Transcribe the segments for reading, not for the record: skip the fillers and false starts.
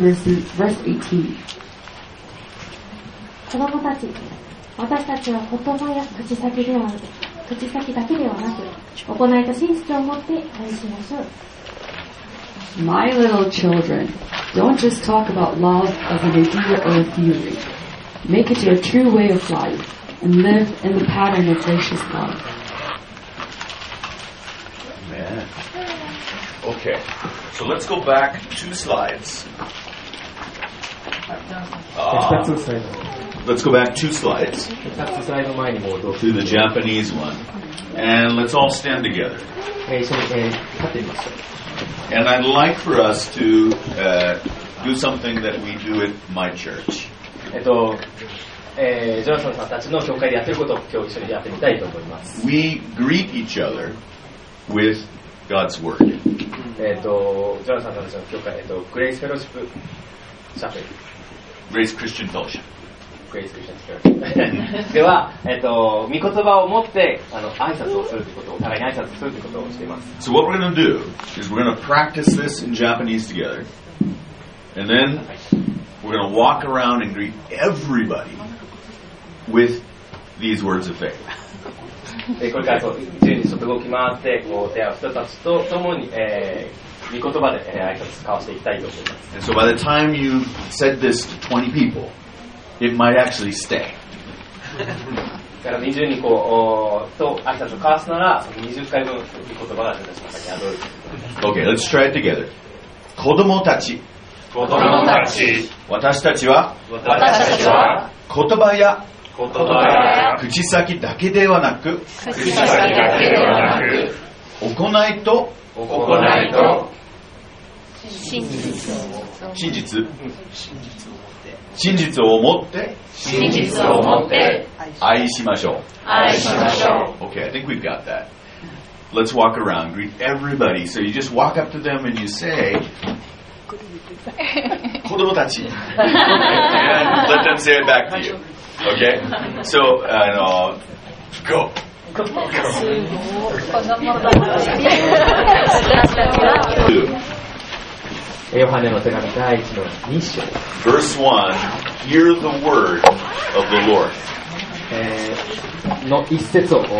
verse 18. 子供たち、私たちは言葉や口先だけではなく、行いと真実を持って愛しましょう。 My little children, don't just talk about love as an idea or a theory. Make it your true way of life and live in the pattern of gracious love. Amen. Okay, so let's go back 2 slides. Let's go back 2 slides to the Japanese one. And let's all stand together. And I'd like for us to do something that we do at my church. ジョナサンさんたちの教会でやってることを今日一緒にやってみたいと思います。 We greet each other with God's Word. ジョナサンたちの教会、グレイスフェロシップチャペル。 Grace Christian Fellowship. グレイスクリスチャンスフェロシップでは、御言葉を持って挨拶をするということを、お互いに挨拶するということをしています。 So what we're going to do is we're going to practice this in Japanese together. And then we're going to walk around and greet everybody with these words of faith. これから自由にちょっと動き回って手を合う人たちと共に、御言葉で挨拶交わしていきたいと思います。 And so by the time you said this to 20 people, it might actually stay. だから20人と挨拶を交わすなら20回分の御言葉が自分たちの中に宿る。 Okay, let's try it together. 子供たち。私たちは言葉や口先だけではなく行いと真実を持って愛しましょう。Okay, I think we've got that. Let's walk around, greet everybody. So you just walk up to them and you say, 子供たち and let them say it back to you. Okay? So, go. ヨハネの手紙第1の2章 Verse 1, hear the word of the Lord. の一節を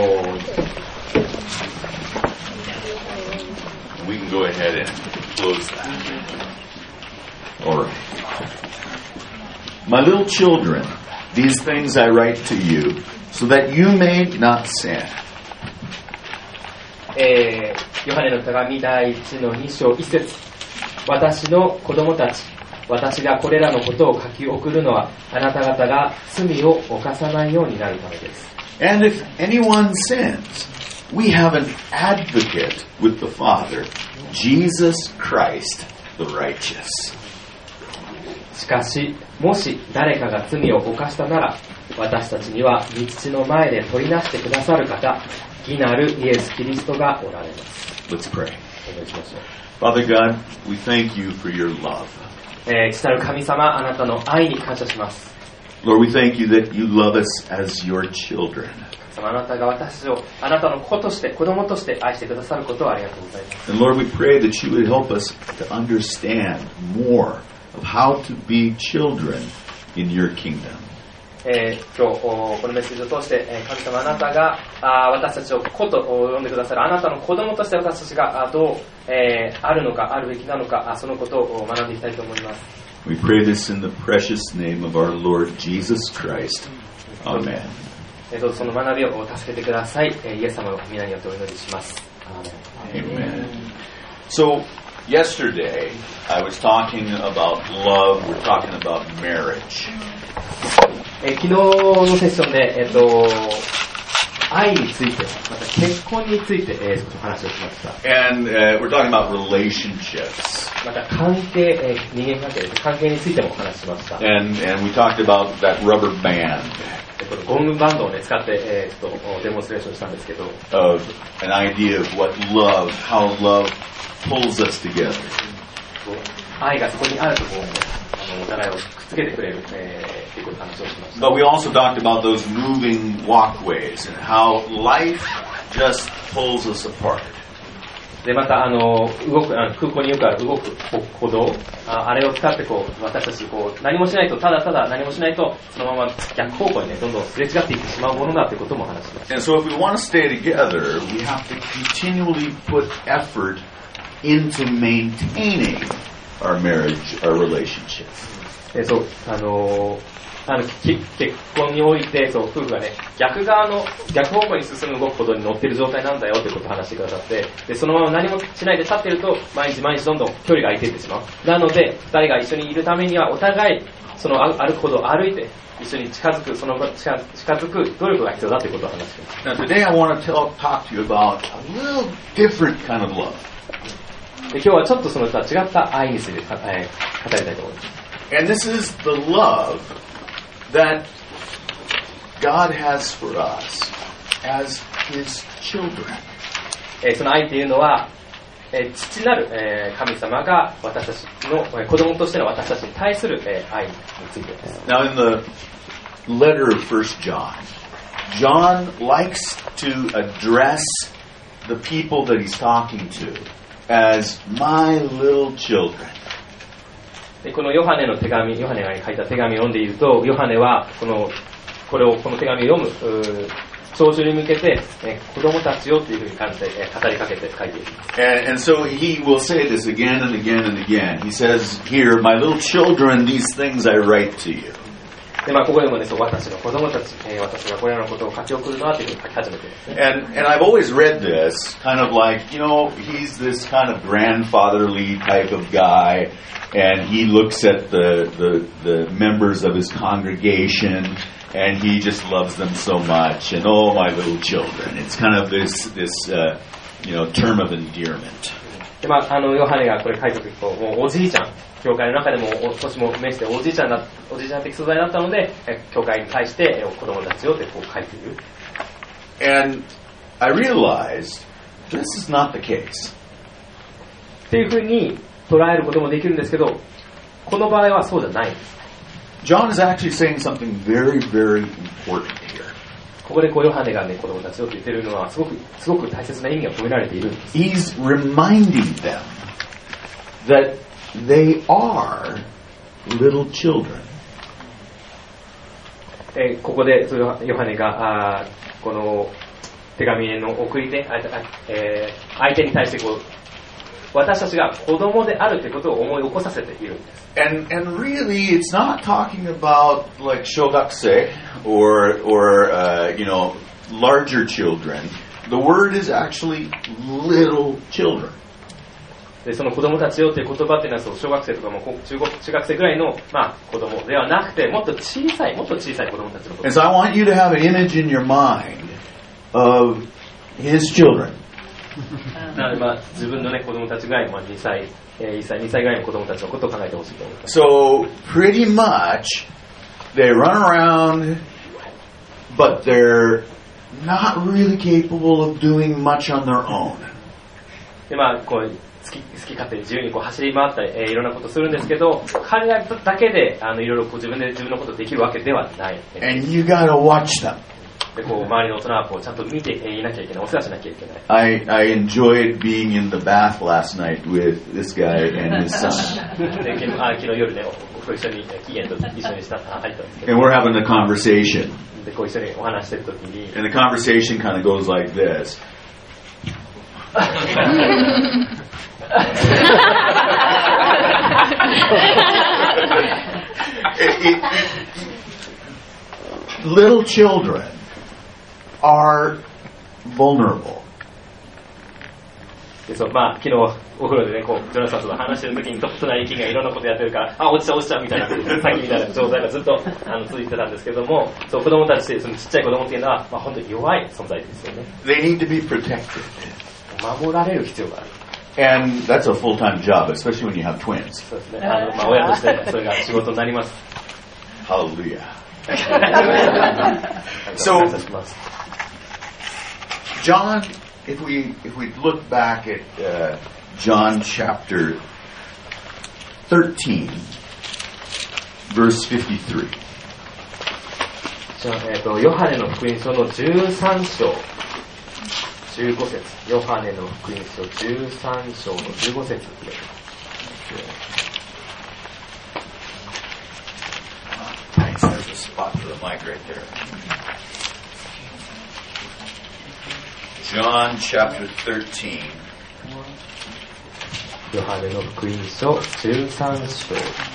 We can go ahead and close that. All right. My little children, these things I write to you, so that you may not sin. ヨハネの手紙第1の2章1節私の子供たち、私がこれらのことを書き送るのはあなた方が罪を犯さないようになるためです。 And if anyone sins, we have an advocate with the Father, Jesus Christ the righteous. しかし、もし誰かが罪を犯したなら、私たちには御父の前で取りなしてくださる方、義なるイエス・キリストがおられます。 Let's pray. お願いしましょう。 Father God, we thank you for your love. 父なる神様、あなたの愛に感謝します。 Lord, we thank you that you love us as your children. あなたが私をあなたの子として子供として愛してくださることをありがとうございます。 And Lord, we pray that you would help us to understand more of how to be children in your kingdom. 今日このメッセージを通して神様あなたが私たちを子と呼んでくださるあなたの子供として私たちがどうあるのかあるべきなのかそのことを学んでいきたいと思います。 We pray this in the precious name of our Lord Jesus Christ. Amen. どうぞその学びを助けてください。イエス様の皆によってお祈りします。 Amen. So, yesterday I was talking about love. We're talking about marriage. 昨日のセッションで、愛について、また結婚について、少し話をしました。 And we're talking about relationships. また関係、人間関係です。関係についてもお話ししました。 And we talked about that rubber band. ゴムバンドを、ね、使って、デモンストレーションしたんですけど、 Of an idea of what love, how love pulls us together. 愛がそこにあるところを、お互いをくっつけてくれる、っていうことを話をしました。 But we also talked about those moving walkways and how life just pulls us apart. で、また、空港によくある動く歩道、あれを使ってこう、私たちこう、何もしないと、ただただ何もしないと、そのまま逆方向にね、どんどんすれ違っていってしまうものだということも話します。 And so if we want to stay together, we have to continually put effort into maintaining our marriage, our relationship. そう、結婚において、そう、夫婦がね、逆方向に進む動くことに乗っている状態なんだよということを話してくださって、で、そのまま何もしないで立っていると、毎日どんどん距離が空いていってしまう。なので、二人が一緒にいるためには、お互い、その歩くほど歩いて、一緒に近づく努力が必要だということを話しています。 Now today I want to talk to you about a little different kind of love. で、今日はちょっとそのとは違った愛について語りたいと思います。 And this is the love that God has for us as His children. その愛というのは、父なる神様が私たちの子供としての私たちに対する愛についてです。 Now in the letter of 1 John, John likes to address the people that he's talking to as my little children. でこのヨハネが書いた手紙を読んでいると、ヨハネはこの手紙を読む聴衆に向けて、子供たちよというふうに感じて語りかけて書いている。 And so he will say this again and again and again. He says here, my little children, these things I write to you. でここでもね、私の子供たち、私がこれらのことを書き送るなというふうに書き始めています。 And I've always read this kind of like, he's this kind of grandfatherly type of guy, and he looks at the members of his congregation, and he just loves them so much, and oh, my little children. It's kind of this term of endearment. でヨハネがこれ書いた時と、もうおじいちゃん、教会の中でも年も召しておじいちゃん的素材だったので、教会に対して子供たちをってこう書いている。 And I realized this is not the case. っていうふうに捉えることもできるんですけど、この場合はそうじゃないんです。 John is actually saying something very, very important here. ここでヨハネがね、子供たちをと言っているのはすごく大切な意味が込められているんです。 He's reminding them that they are little children. ここでヨハネがこの手紙の送り手、相手に対して私たちが子供であるということを思い起こさせているんです。 And really, it's not talking about like shogakusei or larger children. The word is actually little children. でその子供たちよという言葉っていうのは小学生とかも中学生ぐらいの子供ではなくて、もっと小さい子供たちのこと。 And so I want you to have an image in your mind of his children. なので自分のね子供たちぐらいの2歳ぐらいの子供たちのことを考えてほしいと思います。 So pretty much they run around, but they're not really capable of doing much on their own. で好き勝手に自由に走り回ったり、いろんなことするんですけど、彼らだけでいろいろ自分のことできるわけではない。 And you gotta watch them. で周りの大人はちゃんと見ていなきゃいけない、お世話しなきゃいけない。 I enjoyed being in the bath last night with this guy and his son. で昨日夜ね、一緒に期限と一緒に入ったんですけど。 And we're having a conversation. で一緒にお話してるときに。 And the conversation kind of goes like this. Little children are vulnerable. で昨日お風呂でね、ジョナサンと話してる時に隣君がいろんなことやってるから、落ちちゃうみたいな、さっきみたいな状態がずっと続いてたんですけども、子供たち、そのちっちゃい子供っていうのは、本当に弱い存在ですよね。 They need to be protected. 守られる必要がある。 And that's a full-time job, especially when you have twins. そうですね。親としてそれが仕事になります。 Hallelujah. So, John, if we look back at John chapter 13, verse 53. ヨハネの福音書の13章 15節、ヨハネの福音書13章の15節です。 Thanks, there's a spot for the mic right there. John chapter 13. ヨハネの福音書13章。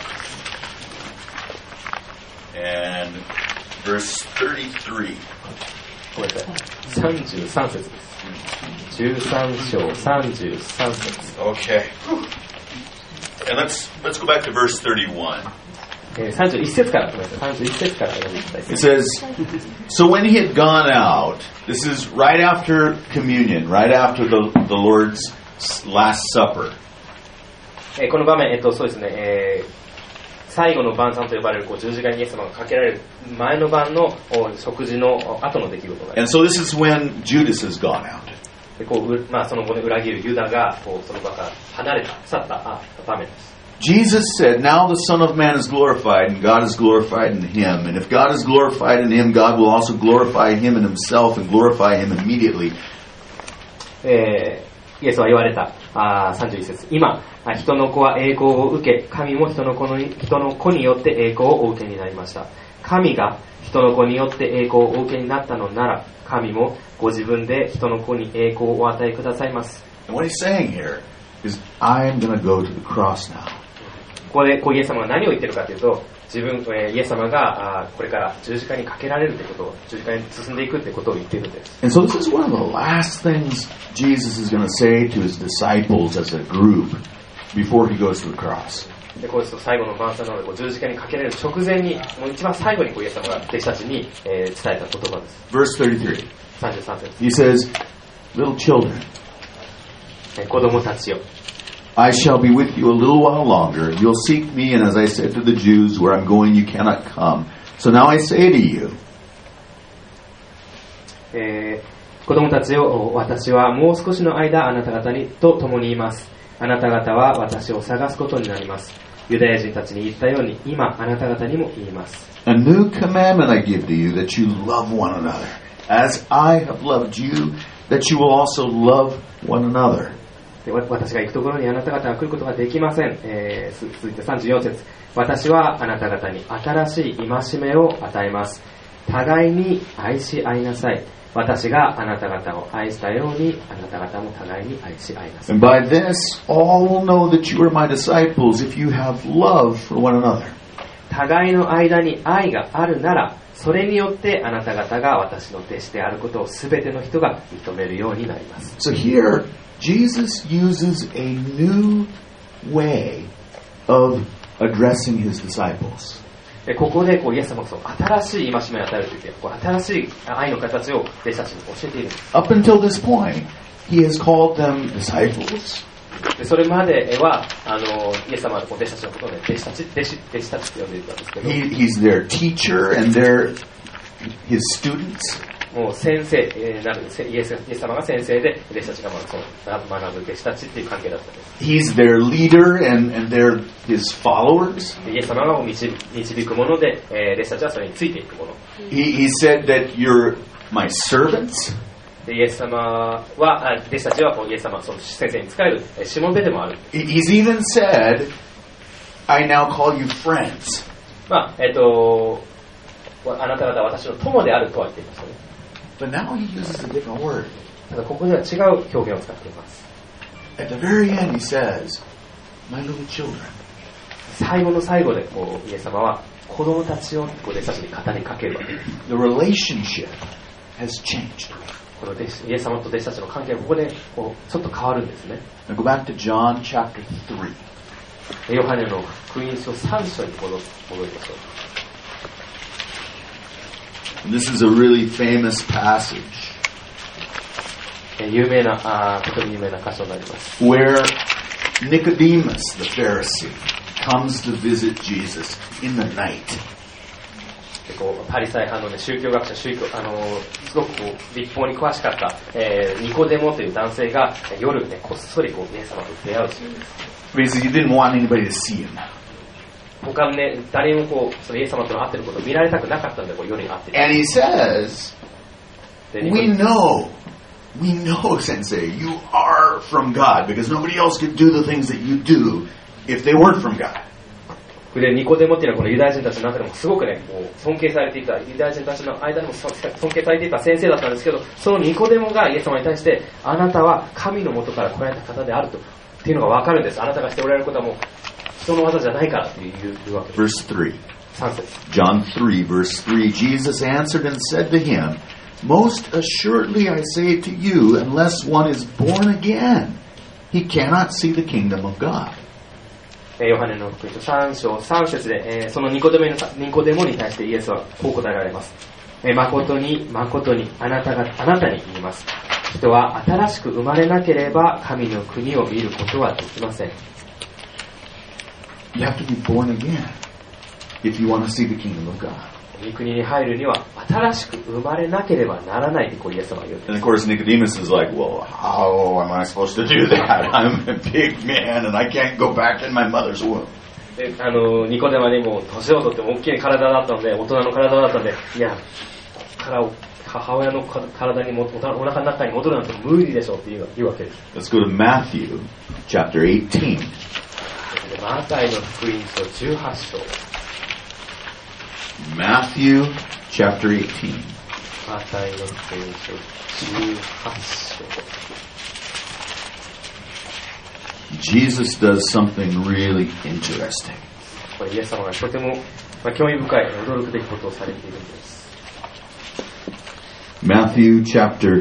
And verse 33. ごめんなさい。33節です。13章33節。 Okay. And let's go back to verse 31. 31節から、ごめんなさい。31節から読みたいと思います。 It says, so when he had gone out, this is right after communion, right after the Lord's Last Supper. この場面、そうですね、最後の晩餐と呼ばれる十字架にイエス様がかけられる前の晩の食事の後の出来事があります。 And so this is when Judas has gone out. でその後で裏切るユダがその場から離れた、去った場面です。 Jesus said, now the Son of Man is glorified, and God is glorified in him. And if God is glorified in him, God will also glorify him in himself and glorify him immediately. イエスは言われた。31節。今、人の子は栄光を受け、神も人の子によって栄光をお受けになりました。神が人の子によって栄光をお受けになったのなら、神もご自分で人の子に栄光をお与えくださいます。 And what he's saying here is, I am going to go to the cross now. ここでイエス様が何を言ってるかというと、イエス様がこれから十字架にかけられるということを、十字架に進んでいくということを言っているんです。 And so this is one of the last things Jesus is going to say to his disciples as a group before he goes to the cross. でこうですと最後の晩餐なので十字架にかけられる直前に、もう一番最後にイエス様が弟子たちに、伝えた言葉です。 Verse 33. 33節。 He says, little children, 子供たちよ。 I shall be with you a little while longer. You'll seek me, and as I said to the Jews, where I'm going, you cannot come. So now I say to you, 子供たちよ、私はもう少しの間あなた方と共にいます。あなた方は私を探すことになります。ユダヤ人たちに言ったように、今あなた方にも言います。 A new commandment I give to you, that you love one another. As I have loved you, that you will also love one another. 私が行くところにあなた方は来ることができません。続いて34節。私はあなた方に新しい戒めを与えます。互いに愛し合いなさい。私があなた方を愛したように、あなた方も互いに愛し合いなさい。 And by this, all will know that you are my disciples if you have love for one another. 互いの間に愛があるなら、それによってあなた方が私の弟子であることをすべての人が認めるようになります。 So here, Jesus uses a new way of addressing his disciples. ここでイエス様が新しい戒めを与えると言って新しい愛の形を弟子たちに教えているんです。 Up until this point, he has called them disciples. それまではイエス様は弟子たちのことを弟子たちと呼んでいたんですけど、 He's their teacher and they're his students. もう先生なるイエス様が先生で弟子たちが学ぶ弟子たちっていう関係だったんです。 He's their leader and they're his followers. イエス様が導くもので、弟子たちはそれについていくもの。 He said that you're my servants. イエス様は弟子たちはイエス様その先生に仕えるしもべでもある。 He's even said, I now call you friends. あなた方は私の友であるとは言っていましたね。 But now he uses a different word. ただここでは違う表現を使っています。 At the very end he says, my little children. 最後の最後でイエス様は子供たちを弟子たちに語りかけるわけです。 The relationship has changed. このイエス様と弟子たちの関係がここでちょっと変わるんですね。 Now go back to John chapter 3. ヨハネの福音書3章に戻りましょう。 This is a really famous passage. 有名なとても有名な箇所になります。 Where Nicodemus, the Pharisee, comes to visit Jesus in the night. パリサイ派の、宗教学者、すごく立法に詳しかった、ニコデモという男性が夜、こっそりイエス様と出会うシーンです。 Because he didn't want anybody to see him. 他の誰もそのイエス様と会っていることを見られたくなかったので夜に会っている。 And he says, we know we know, Sensei, you are from God because nobody else could do the things that you do if they weren't from God. でニコデモっていうのはこのユダヤ人たちの中でもすごくね、こう尊敬されていた、ユダヤ人たちの間でも尊敬されていた先生だったんですけど、そのニコデモがイエス様に対して、あなたは神の元から来られた方であるとっていうのが分かるんです。あなたがしておられることはもう人の技じゃないからっていうわけです。 Verse 3. 3節 John 3, verse 3. Jesus answered and said to him, Most assuredly I say to you, unless one is born again, he cannot see the kingdom of God. ヨハネの福音書3章3節で、そのニコデモに対してイエスはこう答えられます。誠に誠にあなたに言います。人は新しく生まれなければ神の国を見ることはできません。 You have to be born again if you want to see the kingdom of God. 御国に入るには新しく生まれなければならないとイエス様は言うんです。 And of course Nicodemus is like, well, how am I supposed to do that? I'm a big man and I can't go back in my mother's womb. でニコデモにも年をとっても大きい体だったので、大人の体だったので、いや、母親の体にお腹の中に戻るなんて無理でしょうって言うわけです。 Let's go to Matthew chapter 18. マタイの福音書18章。 Matthew chapter 18. マタイの福音書18章。 Jesus does something really interesting. これイエス様がとても興味深い驚くべきことをされているんです。 Matthew chapter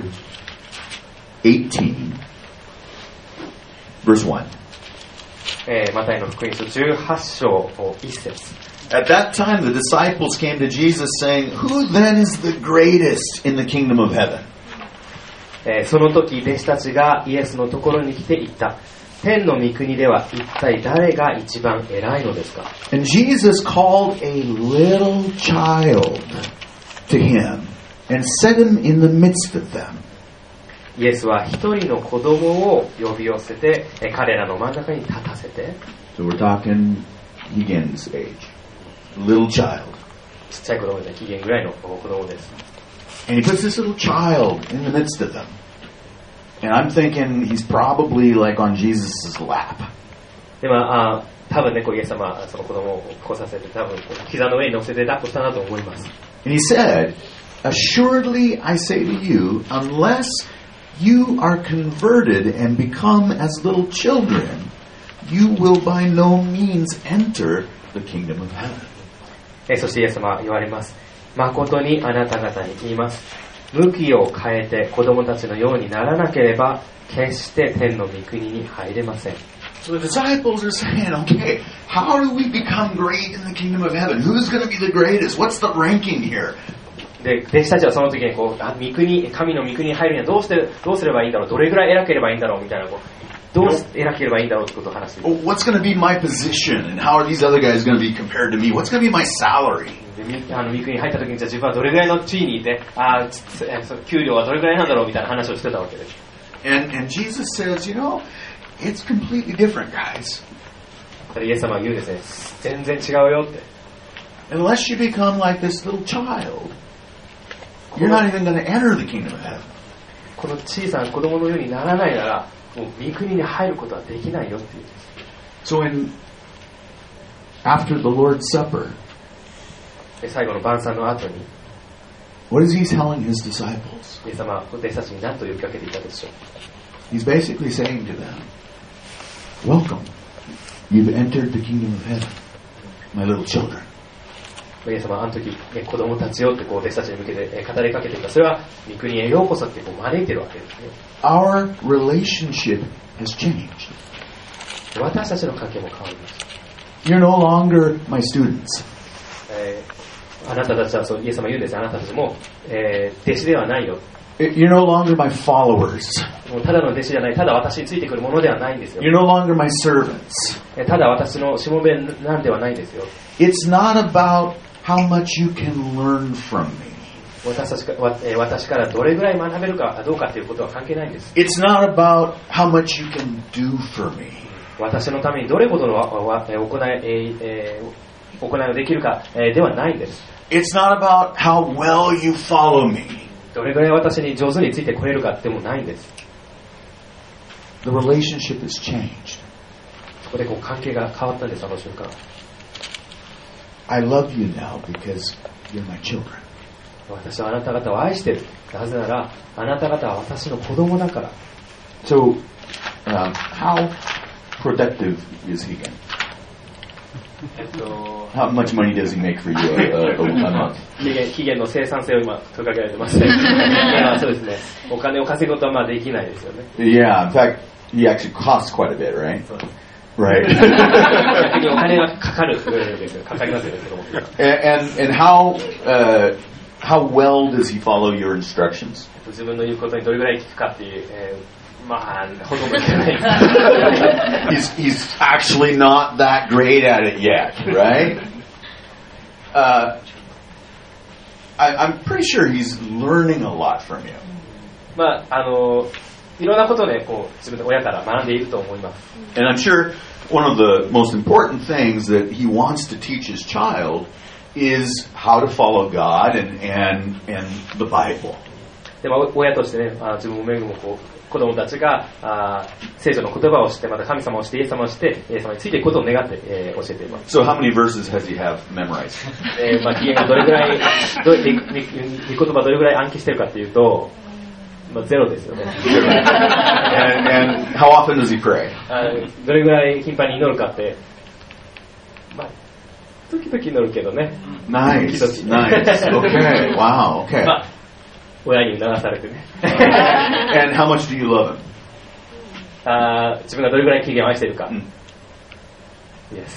18 verse 1. マタイの福音書18章1節。 At that time the disciples came to Jesus saying, Who then is the greatest in the kingdom of heaven? その時弟子たちがイエスのところに来て言った。天の御国では一体誰が一番偉いのですか？ And Jesus called a little child to him and set him in the midst of them. イエスは一人の子供を呼び寄せて彼らの真ん中に立たせて。 So we're talking Higgins age. Little child. ちっちゃい子供で期限ぐらいの子供です。 And he puts this little child in the midst of them. And I'm thinking he's probably like on Jesus' lap. で多分ね、イエス様はその子供を来させて、多分膝の上に乗せて抱っこしたなと思います。 And he said, Assuredly I say to you, unless you are converted and become as little children, you will by no means enter the kingdom of heaven. そしてイエス様は言われます。誠にあなた方に言います。向きを変えて子供たちのようにならなければ決して天の御国に入れません。 So the disciples are saying, okay, how do we become great in the kingdom of heaven? Who's going to be the greatest? What's the ranking here? で弟子たちはその時に神の御国に入るにはどうすればいいんだろう、どれぐらい偉ければいいんだろうみたいな、どう偉ければいいんだろうってことを話している。 What's going to be my position? And how are these other guys going to be compared to me? What's going to be my salary? 御国に入った時にじゃあ自分はどれぐらいの地位にいて、給料はどれぐらいなんだろうみたいな話をしてたわけです。 And Jesus says, it's completely different, guys. イエス様は言うんですね。全然違うよって。 Unless you become like this little child, you're not even going to enter the kingdom of heaven. この小さな子供のようにならないなら、もう御国に入ることはできないよっていう。 So after the Lord's Supper, 最後の晩餐の後に、 what is he telling his disciples? イエス様は弟子たちに何と呼びかけていたでしょう。 He's basically saying to them, Welcome, you've entered the kingdom of heaven, my little children. イエス様はあの時子供たちよって弟子たちに向けて語りかけていた。それは御国へようこそって招いてるわけですね。 Our relationship has changed. 私たちの関係も変わりました。 You're no longer my students. あなたたちはそうイエス様言うんです。あなたたちも、弟子ではないよ。 You're no longer my followers. もうただの弟子じゃない、ただ私についてくるものではないんですよ。 You're no longer my servants. ただ私のしもべなんではないんですよ。 It's not about how much you can learn from me. 私からどれぐらい学べるかどうかということは関係ないんです。 It's not about how much you can do for me. 私のためにどれほどの行いをできるかではないんです。 It's not about how well you follow me. どれぐらい私に上手についてこれるかってもないんです。 The relationship has changed. そこでこう関係が変わったんです、あの瞬間。 I love you now because you're my children. 私はあなた方を愛している。なぜなら、あなた方は私の子供だから。 So, how productive is he again? How much money does he make for you a month? 期限の生産性を今問いかけられてますね。いや、そうですね。お金を稼ぐことはまあできないですよね。 Yeah, in fact, he actually costs quite a bit, right? Right. 逆にお金がかかるですよ。かかりますよね。 And how well does he follow your instructions? 自分の言うことにどれぐらい聞くかっていう、まあほとんど聞かない。 He's actually not that great at it yet, right? I'm pretty sure he's learning a lot from you. まあいろんなことをね、こう自分で親から学んでいると思います。 And I'm sure one of the most important things that he wants to teach his child is how to follow God and the Bible. でも親としてね、自分もめぐもこう子供たちが聖書の言葉を知って、また神様を知って、イエス様を知って、イエス様についていくことを願って、教えています。 So how many verses has he have memorized? まあ期限がどれぐらい、御言葉どれぐらい暗記してるかっていうと、まあゼロですよね。 and how often does he pray? どれぐらい頻繁に祈るかって、まあ時々祈るけどね。 Nice, nice. Okay, wow, okay. まあ親に流されてね。 And how much do you love him? 自分がどれぐらい期限を愛しているか。Yes.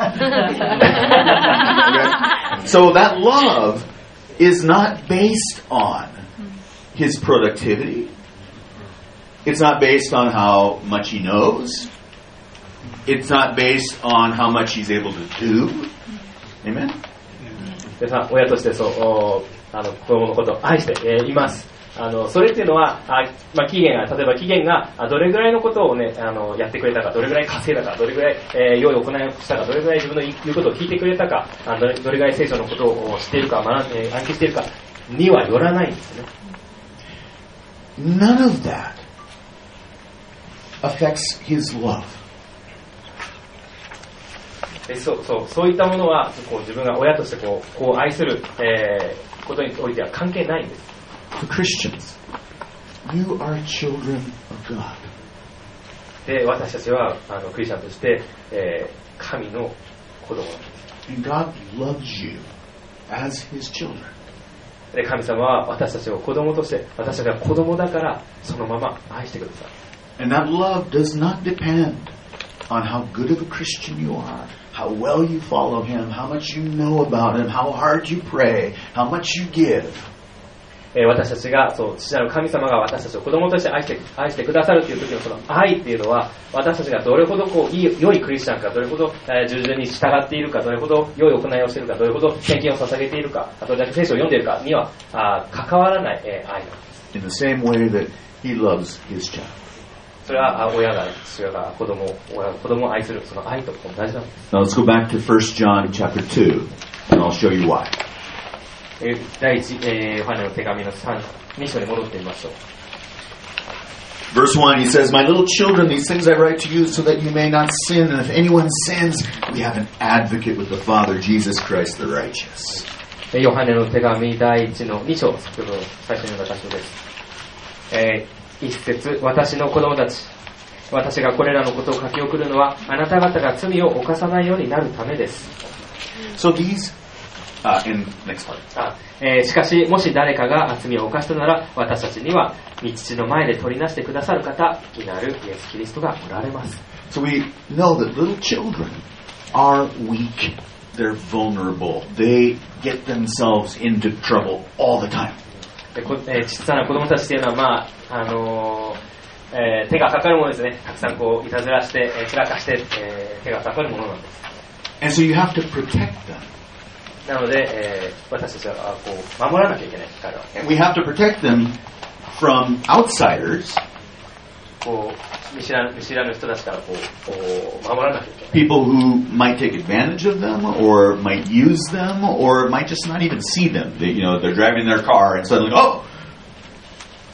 So that love is not based on his productivity. It's not based on how much he knows. It's not based on how much he's able to do. Amen? でさ、親としてそう子供のことを愛しています。それっていうのはまあ、例えば期限がどれぐらいのことをねやってくれたか、どれぐらい稼いだか、どれぐらい、良い行いをしたか、どれぐらい自分の言うことを聞いてくれたか、どれぐらい聖書のことを知っているか、暗記しているかにはよらないんですね。 None of that affects his love. そういったものはこう自分が親としてこう愛する、ことにおいては関係ないんです。 For Christians, you are children of God. で、私たちはクリスチャンとして、神の子供なんです。 And God loves you as His children. で、神様は私たちを子供として、私たちが子供だからそのまま愛してください。 And that love does not depend on how good of a Christian you are, how well you follow Him, how much you know about Him, how hard you pray, how much you give. 私たちが父なる神様が私たちを子供として愛してくださるという時のその愛っていうのは、私たちがどれほど良いクリスチャンか、どれほど従順に従っているか、どれほど良い行いをしているか、どれほど献金を捧げているか、どれだけ聖書を読んでいるかには関わらない愛なんです。 In the same way that He loves His child. それは父親が子供を愛するその愛と同じなんです。 Now let's go back to 1 John chapter 2, and I'll show you why. 第1、ヨハネの手紙の2章に戻ってみましょう。 Verse 1, he says, My little children, these things I write to you so that you may not sin. And if anyone sins, we have an advocate with the Father, Jesus Christ the righteous. ヨハネの手紙第1の2章、先ほど最初に読んだ箇所です。一節、私の子供たち、私がこれらのことを書き送るのは、あなた方が罪を犯さないようになるためです。 So these, in next part. しかし、もし誰かが罪を犯したなら、私たちには、父の前で取りなしてくださる方、いなるイエス・キリストがおられます。 So we know that little children are weak, they're vulnerable, they get themselves into trouble all the time. 小さな子供たちというのは、手がかかるものですね。たくさんいたずらして、散らかして、手がかかるものなんです。 And so you have to protect them. なので、私たちは守らなきゃいけない。 And we have to protect them from outsiders. 見知らぬ人たちから守らなきゃいけない。 People who might take advantage of them, or might use them, or might just not even see them. They're driving their car and suddenly,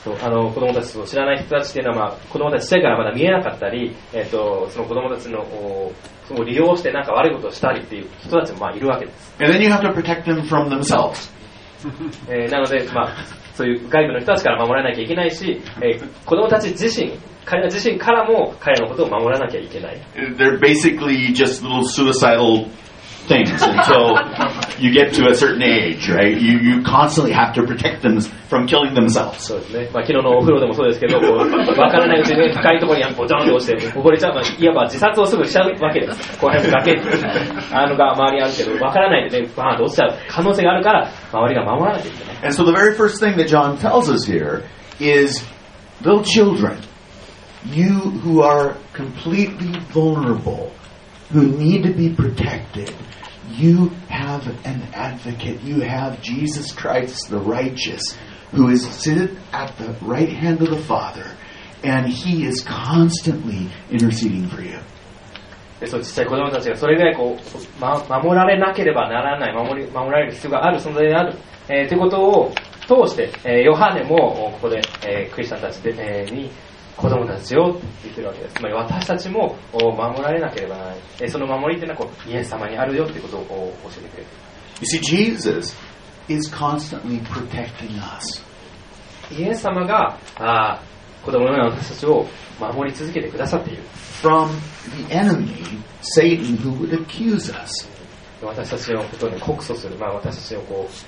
そう子供たちと知らない人たちっていうのは、子供たち自体からまだ見えなかったり、その子供たちのその利用してなんか悪いことをしたりっていう人たちもいるわけです。 And then you have to protect them from themselves. なので、そういう外部の人たちから守らなきゃいけないし、子供たち自身、彼ら自身からも彼らのことを守らなきゃいけない。 They're basically just little suicidal things until you get to a certain age, right? You constantly have to protect them from killing themselves. そうですね。昨日のお風呂でもそうですけど、わからないうちに深いところにボチョンと押して溺れちゃう、いわば自殺をすぐしちゃうわけです。こういう崖が周りにあるけど、わからないでね、バーンと落ちちゃう可能性があるから、周りが守らなきゃいけない。 And so the very first thing that John tells us here is, little children, you who are completely vulnerable, who need to be protected, you have an advocate. You have Jesus Christ, the righteous, who is seated at the right hand of the Father, and He is constantly interceding for you. そう、小さい子供たちがそれぐらい守られなければならない、守られる必要がある存在である、ということを通して、ヨハネもここで、クリスチャンたちに子供たちをって言ってるわけです。つまり私たちも守られなければならない。その守りっていうのはイエス様にあるよっていうことを教えてくれる。 You see, Jesus is constantly protecting us. イエス様が子供のような私たちを守り続けてくださっている。 From the enemy, Satan, who would accuse us. 私たちのことに告訴する、私たちを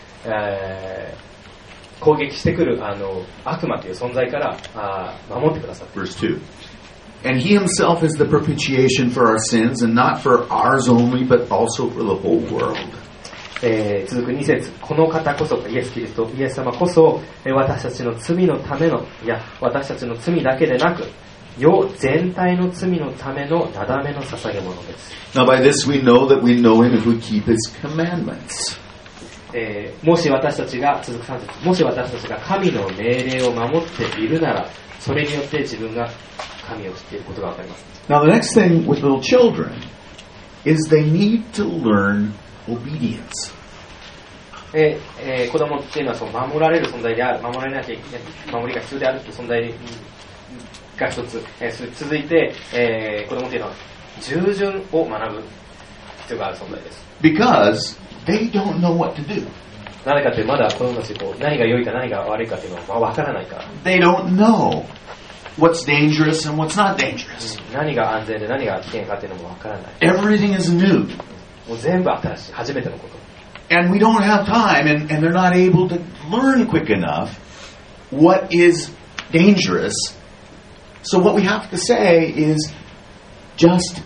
攻撃してくる悪魔という存在から守ってくださっている。 Verse 2. And he himself is the propitiation for our sins, and not for ours only, but also for the whole world. 続く2節、この方こそ、イエス・キリスト、イエス様こそ、私たちの罪のための、いや、私たちの罪だけでなく、世全体の罪のためのなだめの捧げ物です。 Now by this we know that we know him if we keep his commandments. もし私たちが、続く3節、もし私たちが神の命令を守っているなら、それによって自分が神を知っていることがわかります。 Now the next thing with little children is they need to learn obedience. 子供っていうのはその守られる存在である、守られなきゃいけない、守りが必要であるという存在が一つ、続いて、子供っていうのは従順を学ぶ必要がある存在です。 Because they don't know what to do. なぜかってまだ子供たち何が良いか何が悪いかっていうのは分からないから。 They don't know what's dangerous and what's not dangerous. 何が安全で何が危険かっていうのも分からない。 Everything is new. もう全部新しい、初めてのこと。 And we don't have time, and they're not able to learn quick enough what is dangerous. So what we have to say is, just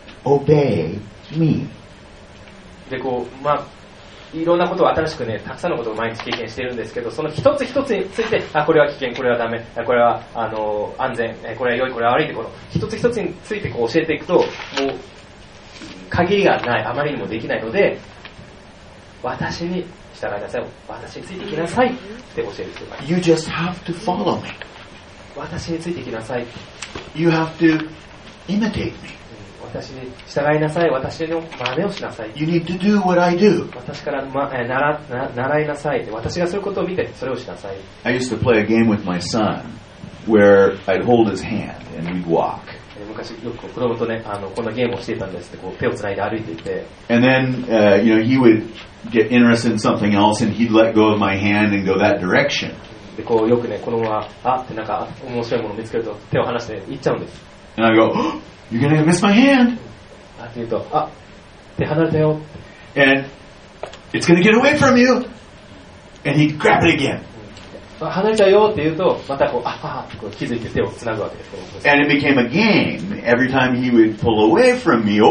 obey me. でいろんなことを新しくね、たくさんのことを毎日経験しているんですけど、その一つ一つについて、これは危険、これはダメ、これは安全、これは良い、これは悪いってこと、一つ一つについて教えていくと、もう限りがない、あまりにもできないので、私に従いなさい、私についていきなさいって教える必要がある。 You just have to follow me. 私についていきなさい。 You have to imitate me. 私に従いなさい、私の真似をしなさい。 You need to do what I do. 私から習いなさい。私がそういうことを見てそれをしなさい。 I used to play a game with my son where I'd hold his hand and we'd walk. 昔よく子供とね、こんなゲームをしていたんですって、手をつないで歩いていて。 And then, he would get interested in something else and he'd let go of my hand and go that direction. でよくね、子供はってなんか面白いものを見つけると手を離して行っちゃうんです。 And I go, oh, you're gonna miss my hand. って言うと、手離れたよ。 And it's gonna get away from you. And he'd grab it again. 離れちゃうよって言うと、またって気づいて手をつなぐわけです。 And it became a game. Every time he would pull away from me,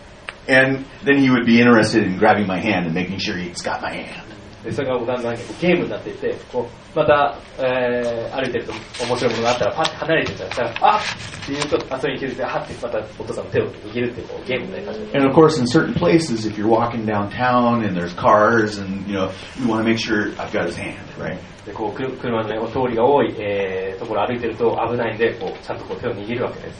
and then he would be interested in grabbing my hand and making sure he's got my hand. でそれがだんだんゲームになっていって、また、歩いてると面白いものがあったらパッて離れていっちゃったら、って言うと、それに気づいて、ってまたお父さんの手を握るってゲームになり始める。 And of course, in certain places, if you're walking downtown and there's cars, and you want to make sure I've got his hand, right? で車の、ね、通りが多い、ところを歩いてると危ないんで、ちゃんと手を握るわけです。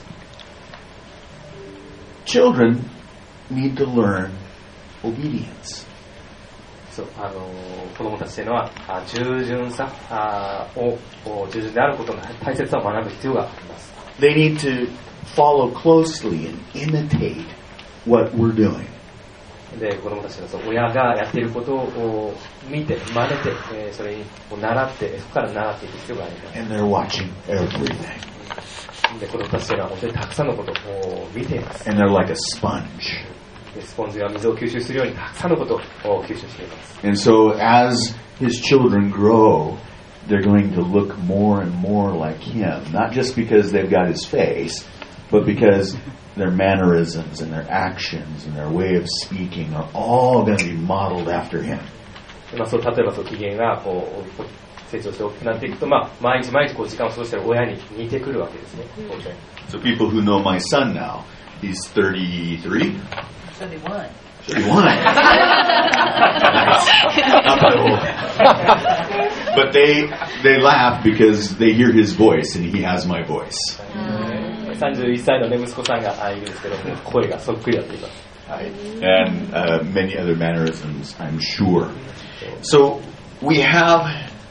Children need to learn obedience. そう子供たちというのは従順さ従順であることの大切さを学ぶ必要があります。 They need to follow closely and imitate what we're doing. で子供たちが親がやっていることを見て真似て、それに習ってそこから習っていく必要があります。 And they're watching everything. で子供たちというのは本当にたくさんのことを見ています。 And they're like a sponge. でスポンジが水を吸収するようにたくさんのことを吸収しています。 And so as his children grow, they're going to look more and more like him. Not just because they've got his face, but because their mannerisms and their actions and their way of speaking are all going to be modeled after him. そう例えば機嫌が成長して大きくなっていくと、毎日毎日時間を過ごしている親に似てくるわけですね。 So people who know my son now, he's 33? 31. 31. Nice. Not that old. But they laugh because they hear his voice and he has my voice. 31歳の、息子さんがいるんですけど、声がそっくりだと言います。 And many other mannerisms, I'm sure. So we have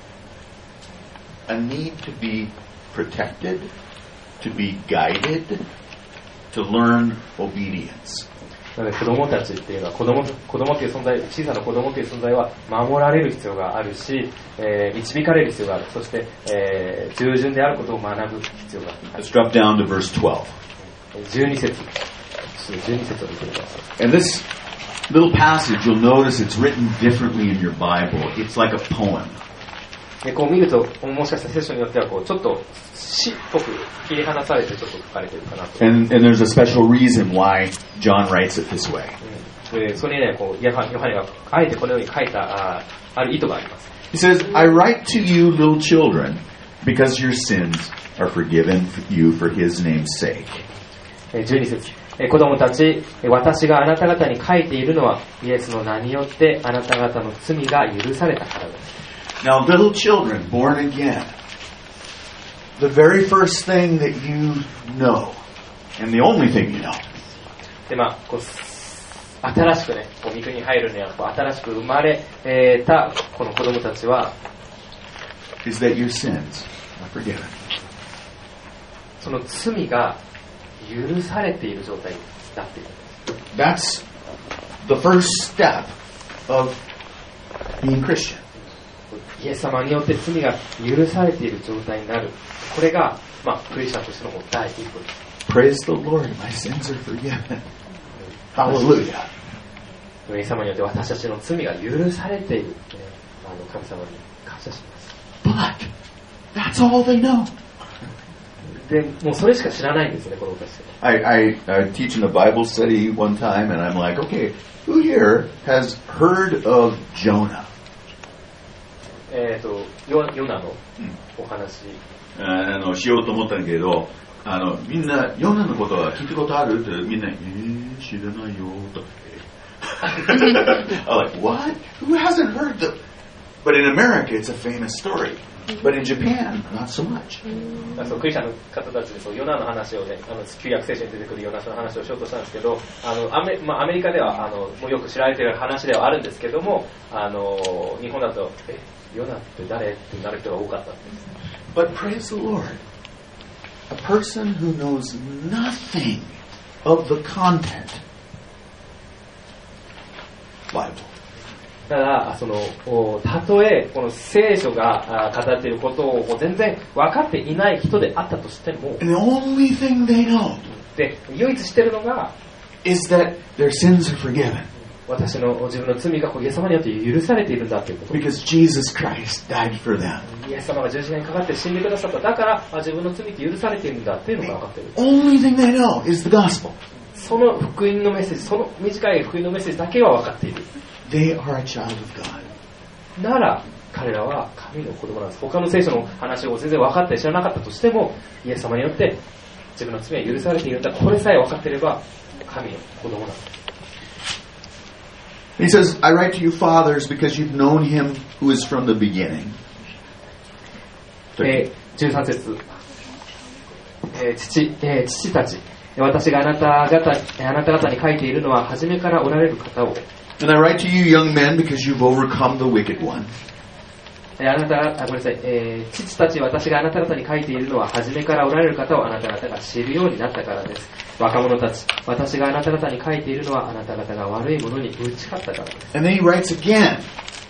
a need to be protected, to be guided, to learn obedience. なので子供たちっていうのは子供という存在、小さな子供という存在は守られる必要があるし、導かれる必要がある。そして、従順であることを学ぶ必要がある。 Let's drop down to verse 12. 12節を見てください。 And this little passage, you'll notice it's written differently in your Bible. It's like a poem. でこう見ると、もしかしたら聖書によってはちょっと詩っぽく切り離されてちょっと書かれているかなと。 And there's a special reason why John writes it this way. でそれにね、ヨハネがあえてこのように書いたある意図があります。 He says, I write to you, little children, because your sins are forgiven you for his name's sake. 12節。子供たち、私があなた方に書いているのは、イエスの名によってあなた方の罪が許されたからです。 Now, little children born again, the very first thing that you know, and the only thing you know, で新しくね、御国に入るには新しく生まれたこの子供たちは、 is that your sins are forgiven. その罪が許されている状態になっている。 That's the first step of being Christian. イエス様によって罪が許されている状態になる。これが、クリスチャンとしての第一歩です。 Praise the Lord, my sins are forgiven. Hallelujah. イエス様によって私たちの罪が許されている。神様に感謝します。 But that's all they know. でもうそれしか知らないんですね、子供たち。 I teach in a Bible study one time, and I'm like, okay, who here has heard of Jonah? ヨナのお話。 しようと思ったんだけど、みんなヨナのことは聞いたことあるってみんな知らないよと。I'm like, what? Who hasn't heard the? But in America, it's a famous story. But in Japan, not so much. クリスチャンの方たちでヨナの話をね、旧約聖書に出てくるヨナ書の話をしようとしたんですけど、アメリカではもうよく知られている話ではあるんですけども、日本だとヨナって誰ってなる人が多かったんです。 But praise the Lord, a person who knows nothing of the content, Bible. だからたとえこの聖書が語っていることを全然分かっていない人であったとしても、 And the only thing they know で唯一知っているのが is that their sins are forgiven. 自分の罪がイエス様によって許されているんだということ。 Because Jesus Christ died for them. イエス様が十字架にかかって死んでくださった。だから自分の罪って許されているんだっていうのが分かっている。 The only thing they know is the gospel. その福音のメッセージ、その短い福音のメッセージだけは分かっている。 They are a child of God. なら彼らは神の子供なんです。他の聖書の話を全然分かって知らなかったとしても、イエス様によって自分の罪は許されているんだ。これさえ分かっていれば神の子供なんです。 He says, I write to you fathers because you've known him who is from the beginning. 13節、父たち、私があなた方に書いているのは初めからおられる方を And I write to you, young men, because you've overcome the wicked one. ごめんなさい、父たち、私があなた方に書いているのは、初めからおられる方をあなた方が知るようになったからです。若者たち、私があなた方に書いているのは、あなた方が悪いものに打ち勝ったからです。 And then he writes again,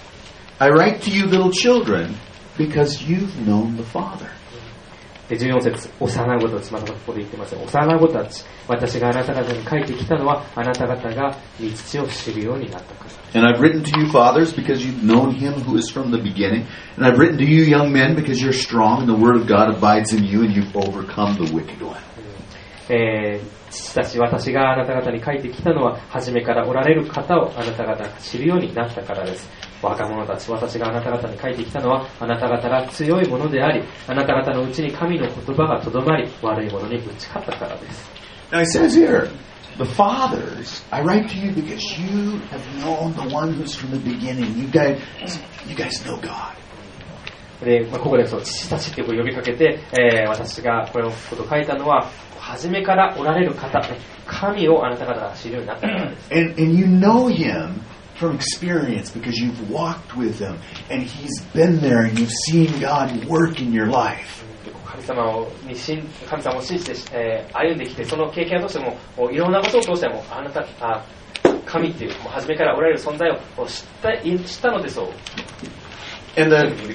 I write to you, little children, because you've known the Father. で14節、幼子たち、またここで言ってますよ。幼子たち、私があなた方に書いてきたのは、あなた方が御父を知るようになったから。 And I've written to you, fathers, because you've known him who is from the beginning. And I've written to you, young men, because you're strong, and the word of God abides in you, and you've overcome the wicked one. 父たち、私があなた方に書いてきたのは、初めからおられる方をあなた方が知るようになったからです。若者たち、私があなた方に書いてきたのは、あなた方が強いものであり、あなた方のうちに神の言葉がとどまり、悪いものに打ち勝ったからです。 Now he says here, the fathers, I write to you because you have known the one who's from the beginning. You guys know God. で、ここでそう父たちって呼びかけて、私がこれのことを書いたのは、初めからおられる方、神をあなた方が知るようになったからです。 And you know him from experience because you've walked with him and he's been there and you've seen God work in your life. 神様を信じて、歩んできて、その経験を通してもいろんなことを通してもあなた神っていうもう初めからおられる存在を知ったのでそう。 And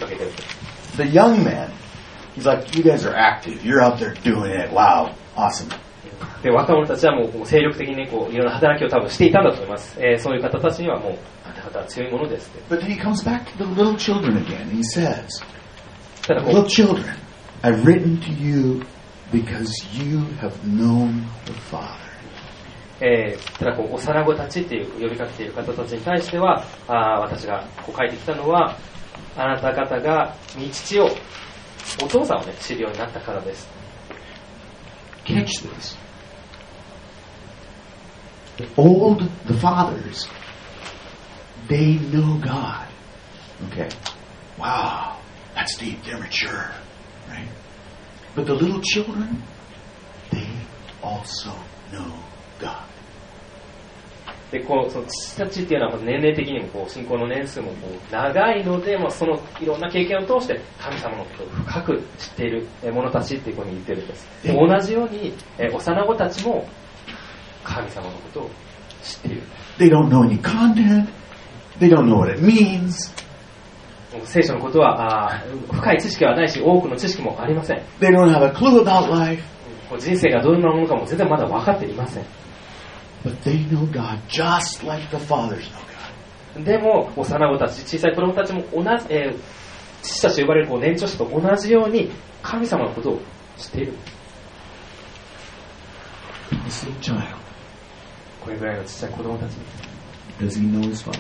the young man, he's like, you guys are active. You're out there doing it. Wow, awesome. で若者たちはもう精力的にいろんな働きを多分していたんだと思います。そういう方たちにはもうあなた方は強いものです。 But then he comes back to the little children again. And he says, little children, I've written to you because you have known the Father. ただ幼子たちっていう呼びかけている方たちに対しては、私がこう書いてきたのは、あなた方が御父をお父さんをね知るようになったからです。 Catch this. The fathers, they know God. Okay. Wow, that's deep. They're mature, right? But the little children, they also know God. でその父たちっていうのは年齢的にも信仰の年数も長いので、そのいろんな経験を通して神様のことを深く知っている者たちっていうふうに言ってるんです。同じように幼子たちも神様のことを知っている。 They don't know any content. They don't know what it means. 聖書のことは深い知識はないし、多くの知識もありません。 They don't have a clue about life. 人生がどんなものかも全然まだ分かっていません。 But they know God just like the fathers know God. でも幼子たち、小さい子供たちも父たちと呼ばれる年長者と同じように神様のことを知っている。 This little child, これぐらいの小さい子供たち。 does he know his father?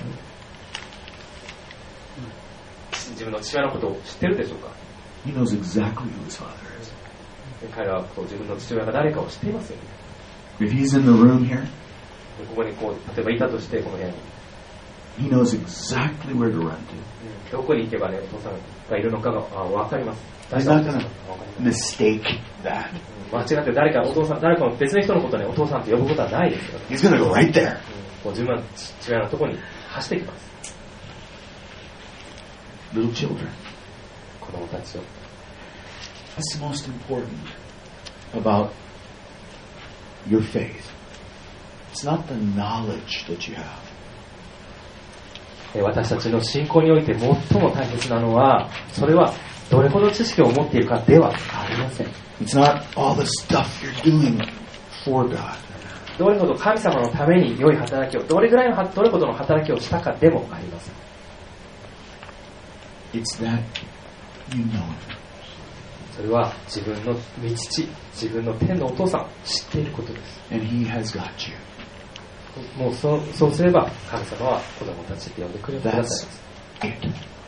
自分の父親のことを知ってるでしょうか。 He knows exactly who his father is. 彼は自分の父親が誰かを知っていますよね。 If he's in the room here, ここに例えばいたとしてこの部屋に。 He knows exactly where to run to. どこに行けばね、お父さんがいるのかが分かります。 He's not going to mistake that. 間違って誰かの別の人のことね、お父さんと呼ぶことはないですよね。 He's going to go right there. 自分の父親のところに走ってきます。 Little children. 子供たちを。 That's the most important about your faith. It's not the knowledge that you have. 私たちの信仰において最も大切なのは、それはどれほど知識を持っているかではありません。 It's not all the stuff you're doing for God. どれほど神様のために良い働きを、どれほどの働きをしたかでもありません。 It's that you know Him. それは自分の御父、自分の天のお父さんを知っていることです。 And He has got you. もうそうすれば神様は子供たちって呼んでくださいます。 It.